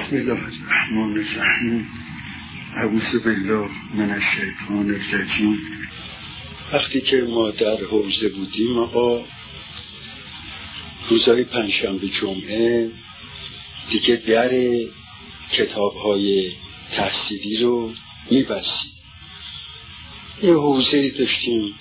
بسم الله الرحمن الرحیم. اعوذ بالله من الشیطان الرجیم. وقتی که ما در حوزه بودیم آقا روزهای پنجشنبه جمعه دیگه در کتاب‌های تحصیلی رو می‌بستیم. یه حوزه‌ای داشتیم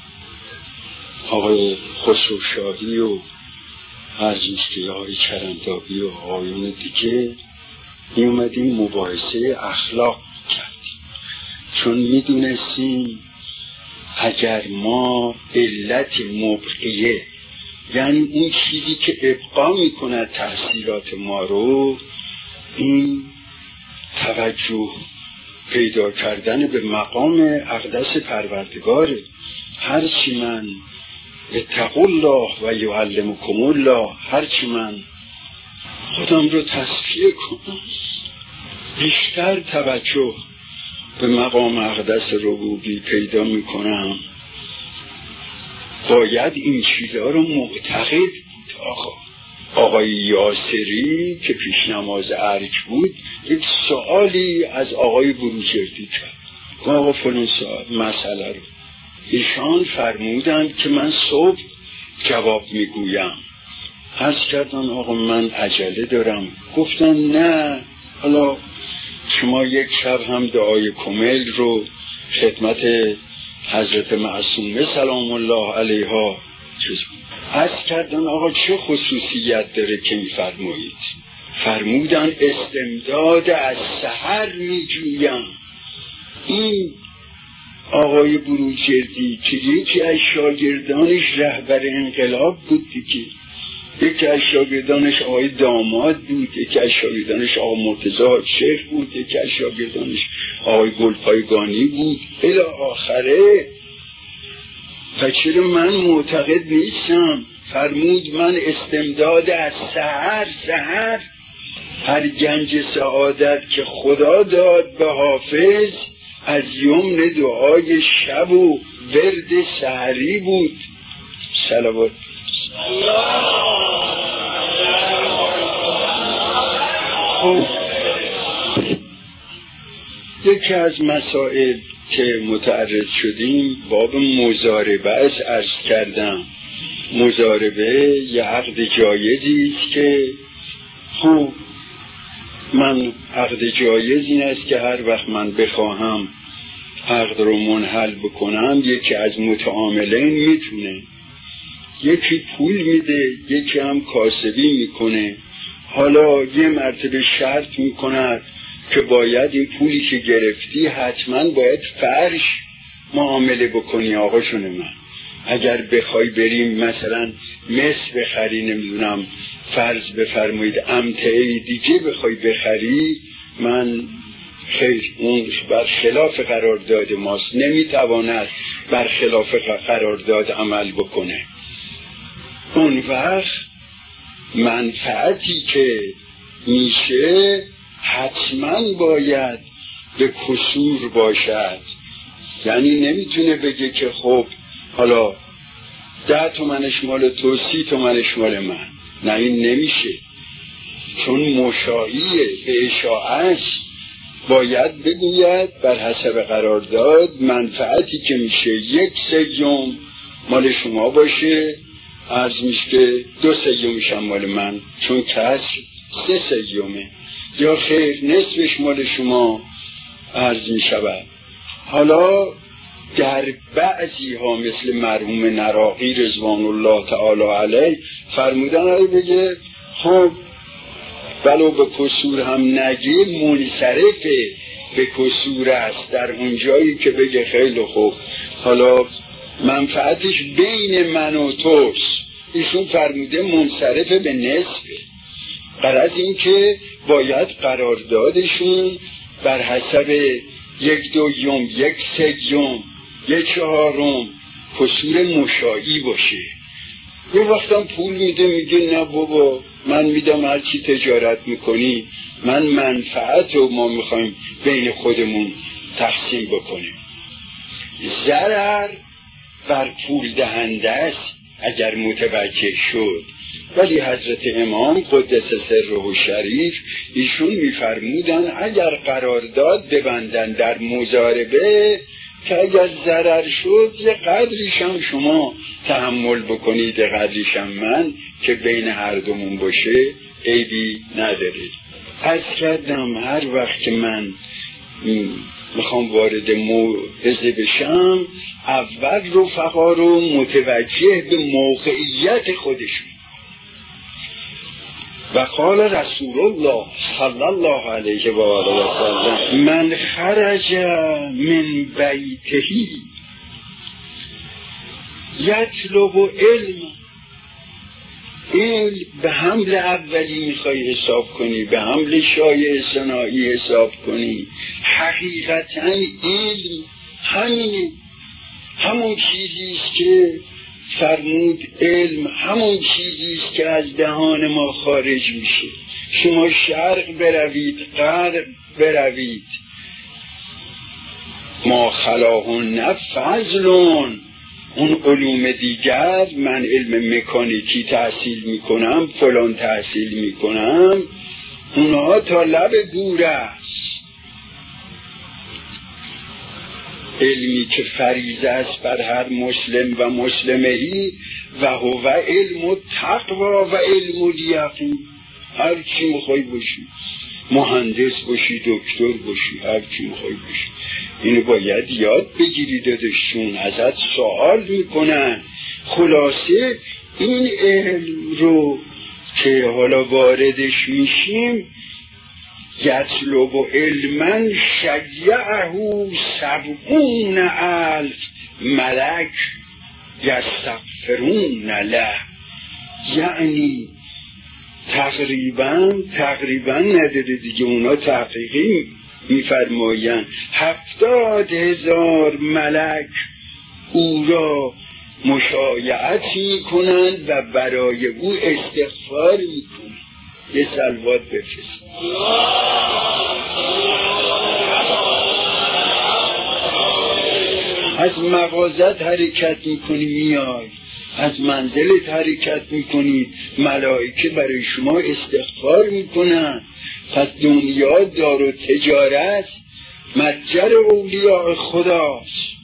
آقای خسرو شاهی و هرزوستی های چرندابی و آقایون دیگه می اومدیم مباحثه اخلاق کردیم، چون می دونستیم اگر ما علت مبقیه، یعنی اون چیزی که ابقا می کند تحصیلات ما رو، این توجه پیدا کردن به مقام اقدس پروردگاره. هرچی من اتقوا الله و یعلمکم الله، هرچی من خودم رو تصفیه کنم، بیشتر توجه به مقام اقدس ربوبی پیدا میکنم، باید این چیزها رو معتقد بود. آقای یاسری که پیش نماز ارج بود یک سوالی از آقای بروجردی کرد، آقا فلان مسئله رو ایشان فرمودند که من صبح جواب میگویم. عرض کردن آقا من عجله دارم. گفتن نه، حالا شما یک شب هم دعای کمیل رو خدمت حضرت معصومه سلام الله علیها عرض کردن آقا چه خصوصیت داره که میفرمایید؟ فرمودن استمداد از سحر میجویم. این آقای بروجردی که یکی از شاگردانش رهبر انقلاب بود دیگه، یکی از شاگردانش آقای داماد بود، یکی از شاگردانش آقای مرتضی شیخ بود، یکی از شاگردانش آقای گلپایگانی بود الی آخره. و چرا من معتقد نیستم؟ فرمود من استمداد از سحر هر گنج سعادت که خدا داد به حافظ از یمن دعای شب و ورد سحری بود. صلوات. خب یکی از مسائل که متعرض شدیم باب مضاربه است. عرض کردم مضاربه یه عقد جایزی است که خب من عقد جایز این است که هر وقت من بخواهم عقد رو منحل بکنم یکی از متعاملین میتونه، یکی پول میده یکی هم کاسبی میکنه. حالا یه مرتبه شرط میکند که باید این پولی که گرفتی حتما باید فرش معامله بکنی. آقاشون من اگر بخوای بریم مثلا مس بخری، نمیدونم فرض بفرمایید امتعه دیگه بخوای بخری، من خیر اون بر خلاف قرارداد ماست، نمیتواند بر خلاف قرارداد عمل بکنه. اون وقت منفعتی که میشه حتما باید به کسور باشد. یعنی نمیتونه بگه که خب حالا 10 تومنش مال تو 30 تومنش مال من. نه این نمیشه، چون مشاعیه به اشاعش باید بگوید بر حسب قرارداد منفعتی که میشه 1/3 مال شما باشه، عرض میشه که 2/3 هم مال من، چون کسر 3/3 یا خیر نصفش مال شما عرض میشود. حالا در بعضی ها مثل مرحوم نراقی رضوان الله تعالی علیه فرمودن بگه خب ولو به کسور هم نگه منصرف به کسور است، در اون جایی که بگه خیلی خوب حالا منفعتش بین من و توست، ایشون فرموده منصرف به نصفه. غرض این که باید قراردادشون بر حسب 1/2 1/3 1/4 کسور مشاعی باشه. یه وقتم پول میده میگه نه بابا من میدم هرچی تجارت میکنی، من منفعت رو ما میخوایم بین خودمون تقسیم بکنیم. ضرر بر پول دهنده است اگر متوجه شد. ولی حضرت امام قدس سره شریف ایشون میفرمودن اگر قرارداد ببندن در مضاربه که اگر ضرر شد یه قدریشم شما تحمل بکنید، قدریشم من، که بین هر دومون باشه عیبی نداره. عرض کردم هر وقت که من میخوام وارد موعظه بشم اول رفقا رو متوجه به موقعیت خودشون. و قال رسول الله صلی الله علیه و آله و سلم من خرج من بیته یطلب علم. به حمل اولی میخوای حساب کنی، به حمل شایع ثنایی حساب کنی. حقیقتا علم همینه، همون چیزیست که فرمود علم همون چیزیست که از دهان ما خارج میشه. شما شرق بروید غرب بروید، ما خلاهن فضلون. اون علوم دیگر، من علم مکانیکی تحصیل میکنم، فلان تحصیل میکنم، اونها تا لب گور است. علمی که فریضه است بر هر مسلم و مسلمهی و هو علم التقوا و علم الیقین. هر چی میخوای باشی، مهندس باشی، دکتر باشی، هر چی میخوای باشی، اینو باید یاد بگیری. داداشون ازت سوال میکنن. خلاصه این علم رو که حالا واردش میشیم، یطلب علما شیعه 70,000 ملک یستغفرون له. یعنی تقریبا نداره دیگه، اونا تحقیقی میفرماین 70,000 ملک او را مشایعت میکنند و برای او استغفار میکنند. یه صلوات بفرست. از مغازت حرکت میکنی میای، از منزلت حرکت میکنید، ملائکه برای شما استغفار میکنن. پس دنیا دار و تجاره است، متجر اولیاء خداست.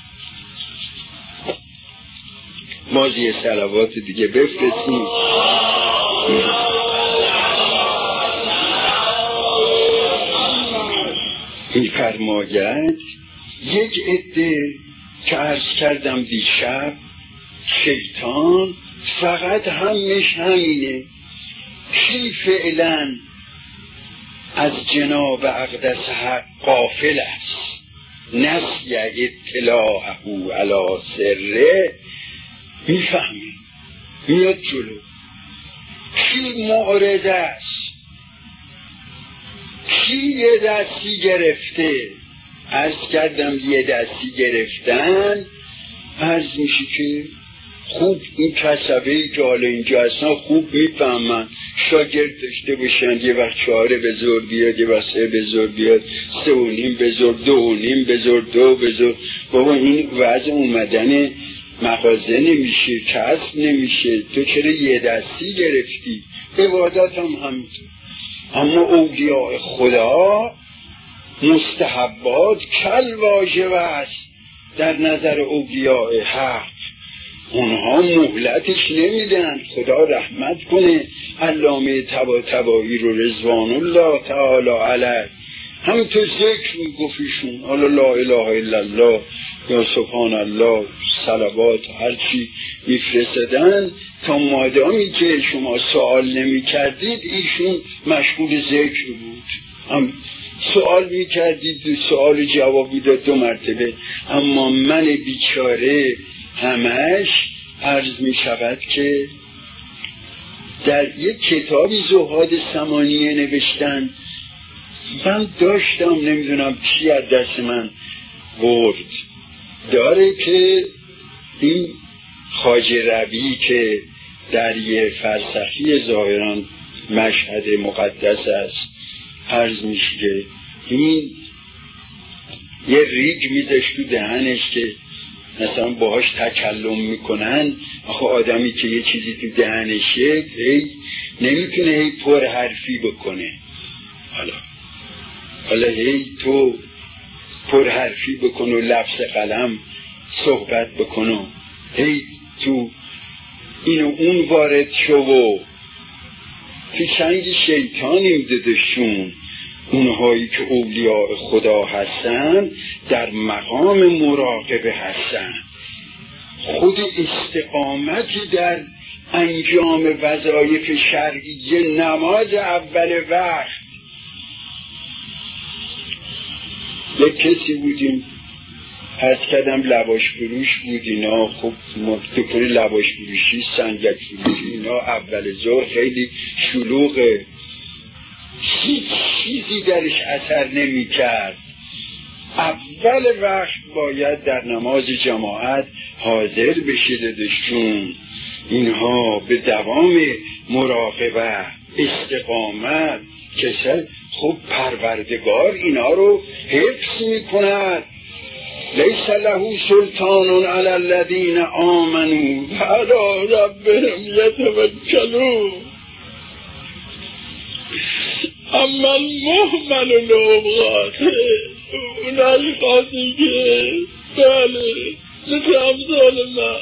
باز یه صلوات دیگه بفرستیم. می‌فرماید یک عده که عرض کردم دیشب، شیطان فقط همش همینه. کی فعلا از جناب اقدس حق غافل است، نسی اطلاعه علی سره، میفهمی میاد جلو. کی معرض است، کی یه دستی گرفته. عرض کردم یه دستی گرفتن، عرض میشه که خوب این کسبه‌ای که حالا اینجا هستن خوب میفهمن. شاگرد داشته باشن، یه وقت 4 به زور بیاد، یه وقت 3 به زور بیاد، 3.5 به زور، 2.5 به زور، 2 به زور. بابا این وضع اومدن مغازه نمیشه، کسب نمیشه، تو چرا یه دستی گرفتی؟ عبادت هم همینطور. اما اولیاء خدا مستحبات کل واجب است در نظر اولیاء حق. اونها مهلتش نمیدن. خدا رحمت کنه علامه طباطبایی رو رضوان الله تعالی علیه، همین تو ذکر میگفتیشون، حالا لا اله الا الله یا سبحان الله، صلوات هرچی میفرستدن، تا مادامی که شما سوال نمی کردید ایشون مشغول ذکر بود. هم سوال می کردید، سوال جواب میداد 2 مرتبه. اما من بیچاره همش عرض می شود که در یک کتابی زهاد ثمانیه نوشتن، من داشتم، نمیدونم کی از دست من برد، داره که این خواجه ربی که در یه فرسخی ظاهران مشهد مقدس است، عرض میشه که این یه ریگ میذاشت تو دهنش که مثلا باهاش تکلم میکنن. آخه آدمی که یه چیزی تو دهنشه نمیتونه هی پر حرفی بکنه. حالا هی تو پر حرفی بکن و لفظ قلم صحبت بکن و هی تو این و اون وارد شو و تو چنگ شیطانیم ددشون. اونهایی که اولیاء خدا هستن در مقام مراقبه هستن. خود استقامتی در انجام وظایف شرعی نماز اول وقت. یک کسی بودیم عرض کردم لواش فروش بود اینا. خب دکتر لواش فروشی، سنگک فروشی اینا اول ظهر خیلی شلوغه، هیچ چیزی درش اثر نمی کرد. اول وقت باید در نماز جماعت حاضر بشه دادشون. اینها به دوام مراقبه استقامت کسا خب پروردگار اینا رو حفظ می کند. لیس له سلطان علی الذین آمنوا و علی ربهم یتوکلون. اما المهمل الاوقات، اون اشخاصی که بله مثل امثال من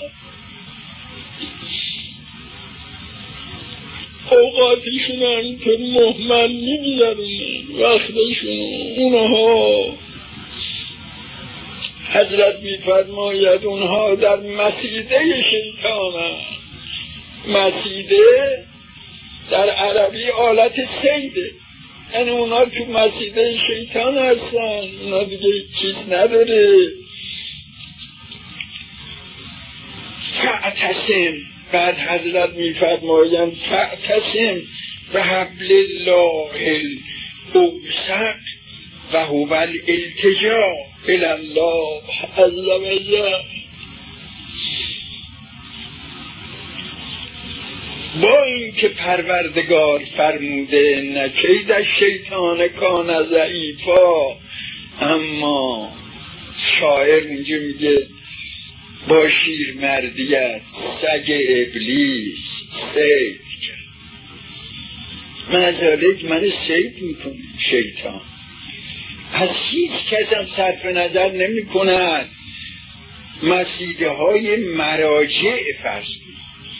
اوقاتشون همینطور مهمل میگذرونن وقتشون. اونها حضرت میفرماید اونها در مسیده شیطان هست. مسیده در عربی آلت سیده، یعنی اونا تو مسیده شیطان هستن. اونا دیگه چیز نداره. فاعتصم، بعد حضرت میفرمایند فاعتصم به حبل الله الاوثق و هو الالتجاء الی الله عز و جل. با این که پروردگار فرموده نکید شیطان کان ضعیفا، اما شاعر اونجا میگه با شیر مردیت سگ ابلیس سید کرد. مزالک من سید میکنه شیطان. از هیچ کس هم صرف نظر نمی کند. مسیده های مراجع فرض کن.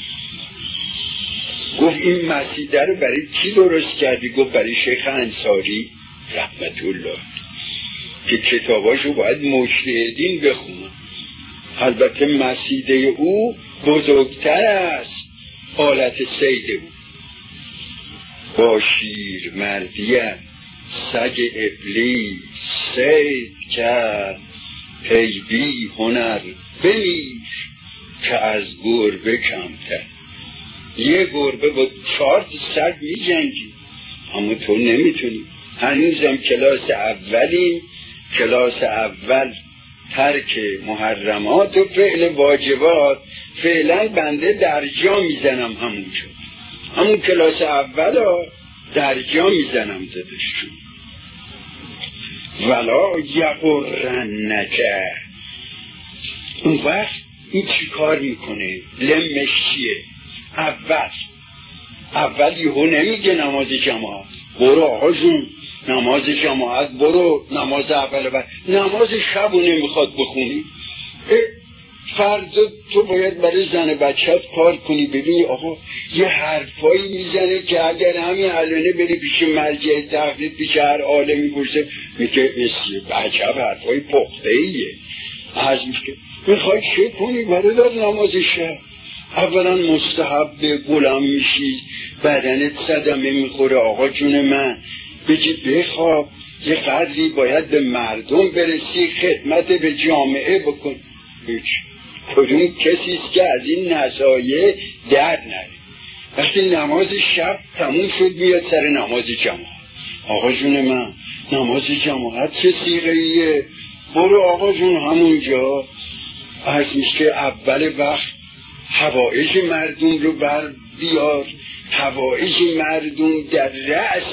گفت این مسیده رو برای کی درست کردی؟ گفت برای شیخ انصاری رحمت الله که کتاباشو باید مجتهدین بخونن. البته مسیده او بزرگتر است آلت سید او. با شیر مردیت سگ ابلیس سید کرد، ای بی هنر بمیش که از گربه کمتر. یه گربه با 4 سگ می جنگی، اما تو نمیتونی. هنوزم کلاس اولیم. کلاس اول ترک محرمات و فعل واجبات. فعلا بنده درجا میزنم همون کلاس اول درجا میزنم دادشون. ولا یغرنک. اون وقت این چی کار میکنه؟ لمش چیه؟ اول یهو نمیگه نماز جماعت برو آقا جون، نماز جماعت برو، نماز اول بعد نماز شبو نمیخواد بخونی. فردا تو باید برای زن بچت کار کنی. ببینی آقا یه حرفایی میزنه که اگر همین علانه بری پیش مرجع تقلید پیش هر عالمی برسه میگه عجب حرفای پخته ایه. عرض میشه میخوای چه کنی برای در نماز شب؟ اولا مستحب بلند میشی، بدنت صدمه میخوره. آقا جون من بگی بخواب، یه قدری باید به مردم برسی، خدمت به جامعه بکن. کدوم کسی است که از این نصایح در نره؟ وقتی نماز شب تموم شد میاد سر نماز جماعت. آقا جون من نماز جماعت چه صیغه ایه؟ برو آقا جون همونجا. عرض میشه اول وقت حوائج مردم رو بر بیار. حوائج مردم در رأس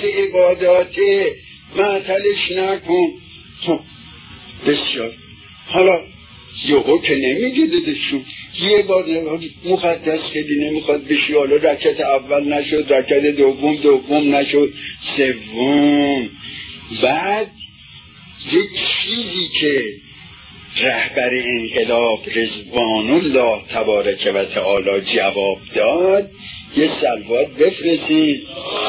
عباداته، معطلش نکن. خب بسیار. حالا یهو که نمیگه دادشون یه بار مقدس خیلی نمیخواد بشی، حالا رکعت اول نشد، رکعت دوم نشد، سوم. بعد یک چیزی که رهبر انقلاب رضوان الله تبارک و تعالی جواب داد، یه صلوات بفرستین.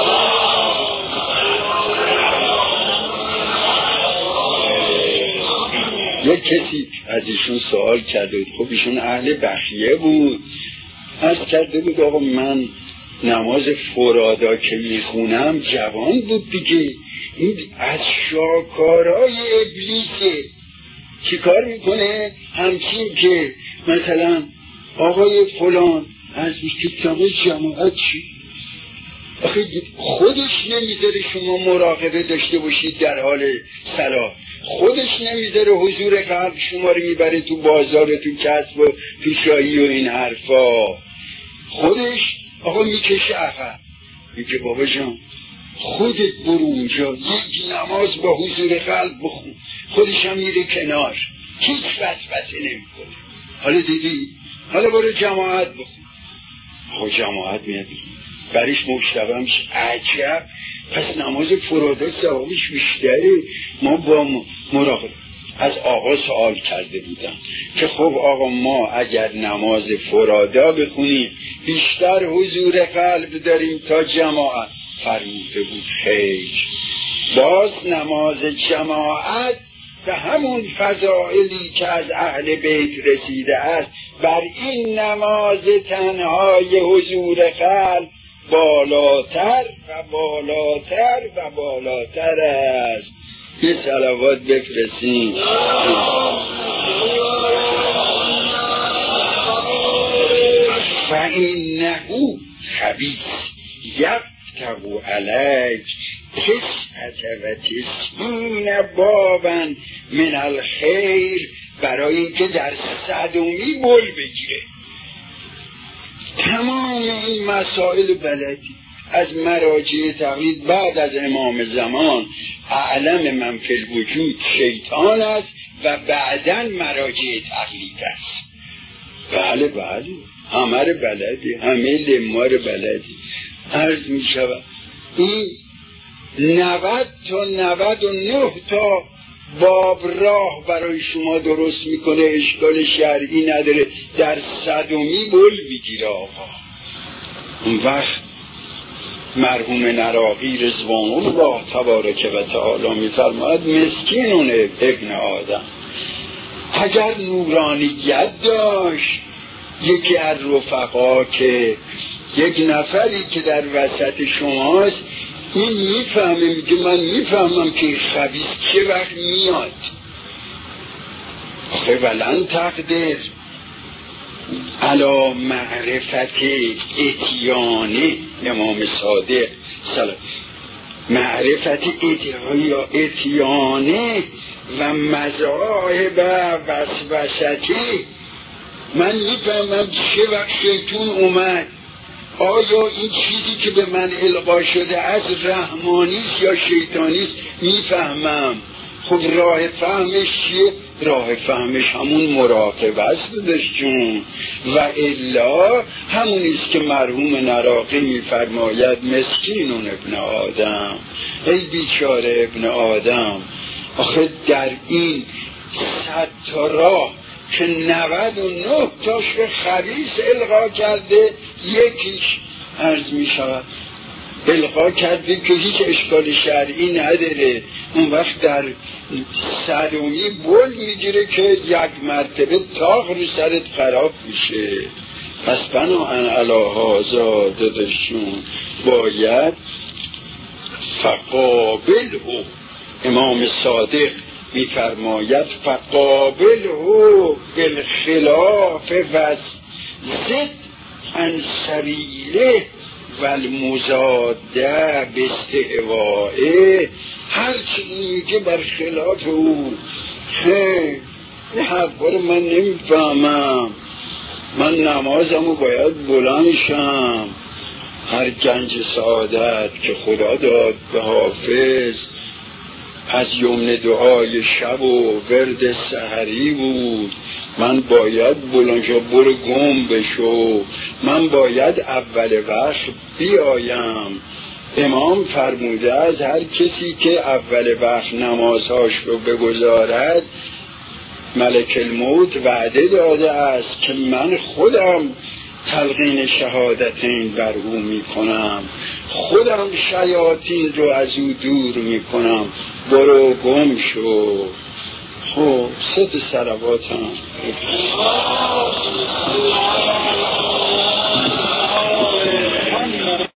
یک کسی از ایشون سوال کرده بود، خب ایشون اهل بخیه بود، عرض کرده بود آقا من نماز فرادا که میخونم، جوان بود دیگه، این از شاکارای ابلیسه، چی کار میکنه؟ همچین که مثلا آقای فلان از کتاب جماعت چی؟ آخه خودش نمیذاره شما مراقبه داشته باشید در حال صلاح، خودش نمیذاره حضور قلب شما رو میبره تو بازار، تو کسب و تو شاهی و این حرفا، خودش آقا میکشه عقب، میگه بابا جان خودت برو اونجا یک نماز با حضور قلب بخون، خودش هم میره کنار، هیچ وسوسه نمیکنه. حالا دیدی؟ حالا برو جماعت بخون. آقا جماعت میاد برش مشتبه میشه، عجب پس نماز فرادا ثوابش بیشتره. ما با مراقبه از آقا سوال کرده بودم که خب آقا ما اگر نماز فرادا بخونیم بیشتر حضور قلب داریم تا جماعت؟ فرموده بود خیر، باز نماز جماعت به همون فضائلی که از اهل بیت رسیده است، بر این نماز تنهای حضور قلب بالاتر و بالاتر و بالاتر است. یه صلوات بفرستیم. فإنه خبیث یفتح علیک 99 بابا من الخیر، برای اینکه در 100می بول بگیره. تمام این مسائل بلدی از مراجع تقلید بعد از امام زمان، اعلم من فی الوجود شیطان است و بعداً مراجع تقلید است. بله همه رو بلدی، همه لما رو بلدی. عرض می شود این 90 تا 99 تا باب راه برای شما درست میکنه، اشکال شرعی نداره، در 100می بول بگیره آقا. اون وقت مرحوم نراقی رضوان الله تبارک و تعالی میفرماید مسکینون ابن آدم، اگر نورانیت داشت یکی از رفقا که یک نفری که در وسط شماست، این میفهمه، میگه من میفهمم که خبیث چه وقت میاد. آخه ولن تقدر علی معرفت اتیانه، امام صادق سلام، معرفت اتیانه و مذاهب وسوستی، من میفهمم چه وقت شیطون اومد. آیا این چیزی که به من القا شده از رحمانیست یا شیطانیست؟ میفهمم. خب راه فهمش چیه؟ راه فهمش همون مراقبه است داشتون، و الا همونیست که مرحوم نراقی میفرماید مسکینون ابن آدم، ای بیچاره ابن آدم. آخه در این 100 تا راه که 99 تاش به خبیث القا کرده، یکیش عرض می شود القا کرده که هیچ اشکال شرعی نداره، اون وقت در 100می بول میگیره که یک مرتبه تاق رو سرت خراب میشه. پس بناهن علی هذا دادشون باید فقابله، امام صادق میفرماید فقابله بالخلاف و زد عن سبیله و المزاده باستهوائه، هرچی میگه بر خلاف او. خیلی این حرفا رو من نمیفهمم، من نمازمو باید بلند شم، هر گنج سعادت که خدا داد به حافظ از یمن دعای شب و ورد سحری بود. من باید بلنشا برو گم بشو، من باید اول وقت بیایم. امام فرموده از هر کسی که اول وقت نمازهاش رو بگذارد، ملک الموت وعده داده است که من خودم تلقین شهادتین بر او میکنم، خودم شیاطین رو از او دور میکنم، برو گم شو. خب 3 صلوات هم